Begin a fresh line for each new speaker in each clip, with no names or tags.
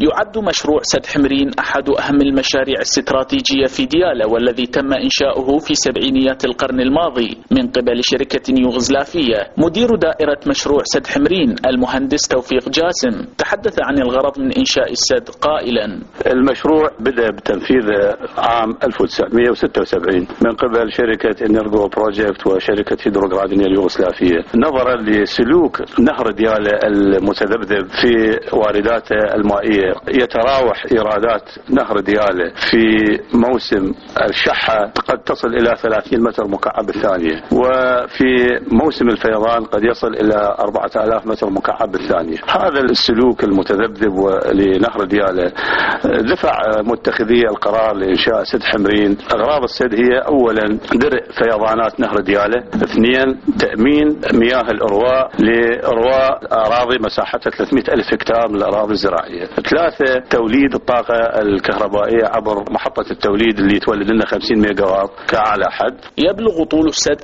يعد مشروع سد حمرين أحد أهم المشاريع الاستراتيجية في ديالى، والذي تم إنشاؤه في سبعينيات القرن الماضي من قبل شركة يوغوسلافية. مدير دائرة مشروع سد حمرين المهندس توفيق جاسم تحدث عن الغرض من إنشاء السد قائلا:
المشروع بدأ بتنفيذه عام 1976 من قبل شركة إنرجو بروجكت وشركة هيدروغرادينيا اليوغوسلافية، نظرا لسلوك نهر ديالى المتذبذب في وارداته المائية. يتراوح إيرادات نهر ديالى في موسم الشحة قد تصل إلى 30 متر مكعب الثانية، وفي موسم الفيضان قد يصل إلى 4000 متر مكعب الثانية. هذا السلوك المتذبذب لنهر ديالى دفع متخذي القرار لإنشاء سد حمرين. أغراض السد هي أولا درء فيضانات نهر ديالى، اثنين تأمين مياه الإرواء لإرواء أراضي مساحتها 300 ألف هكتار من الأراضي الزراعية، ثلاثة توليد الطاقة الكهربائية عبر محطة التوليد اللي تولد لنا 50 ميجا واط كأعلى حد.
يبلغ طول السد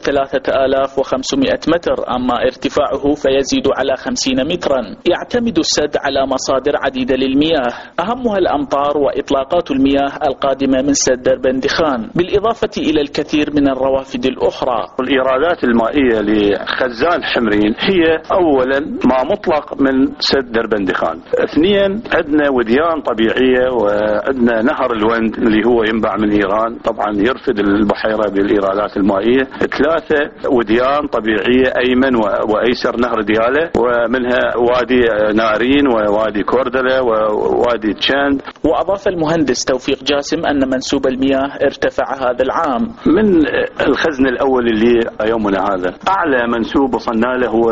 3500 متر، أما ارتفاعه فيزيد على 50 مترا. يعتمد السد على مصادر عديدة للمياه، أهمها الأمطار وإطلاقات المياه القادمة من سد دربندخان، بالإضافة إلى الكثير من الروافد الأخرى.
الإيرادات المائية لخزان حمرين هي أولا ما مطلق من سد دربندخان، اثنين عندنا وديان طبيعية وعندنا نهر الوند اللي هو ينبع من إيران، طبعا يرفد البحيرة بالإيرادات المائية، ثلاثة وديان طبيعية أيمن وأيسر نهر ديالى، ومنها وادي نارين ووادي كوردلة ووادي تشاند.
وأضاف المهندس توفيق جاسم أن منسوب المياه ارتفع هذا العام
من الخزن الأول اللي يومنا هذا. أعلى منسوب وصلنا له هو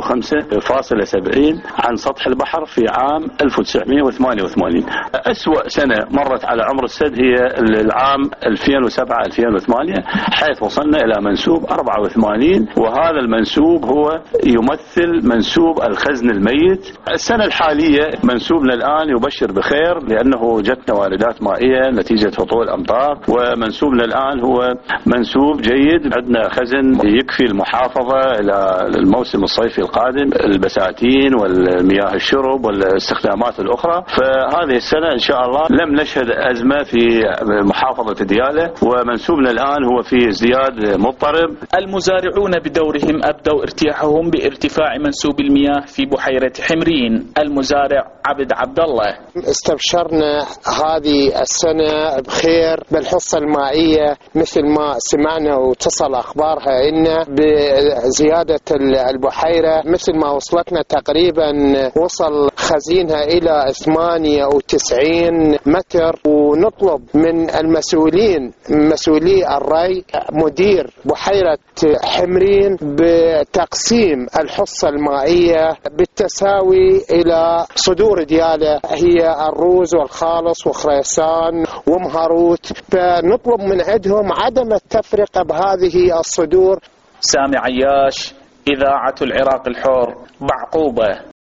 105.70 عن سطح البحر في عام 1988. أسوأ سنة مرت على عمر السد هي العام 2007-2008، حيث وصلنا إلى منسوب 84، وهذا المنسوب هو يمثل منسوب الخزن الميت. السنة الحالية منسوبنا الآن يبشر بخير، لأنه جتنا واردات مائية نتيجة هطول أمطار، ومنسوبنا الآن هو منسوب جيد. عندنا خزن يكفي المحافظة إلى الموسم الصيفي القادم، البساتين والمياه الشرب والاستخدامات الأخرى. فهذه السنة إن شاء الله لم نشهد أزمة في محافظة ديالى، ومنسوبنا الآن هو في ازدياد مضطرب.
المزارعون بدورهم أبدوا ارتياحهم بارتفاع منسوب المياه في بحيرة حمرين. المزارع عبد الله:
استبشرنا هذه السنة بخير بالحصة المائية، مثل ما سمعنا وتصل أخبارها إن بزيادة البحيرة، مثل ما وصلتنا تقريبا وصل خزينها إلى 98 متر. ونطلب من المسؤولين، مسؤولي الري، مدير بحيرة حمرين، بتقسيم الحصة المائية بالتساوي إلى صدور ديالى، هي الروز والخالص وخريسان ومهاروت. فنطلب من عندهم عدم التفرقة بهذه الصدور.
سامي عياش، إذاعة العراق الحر، بعقوبة.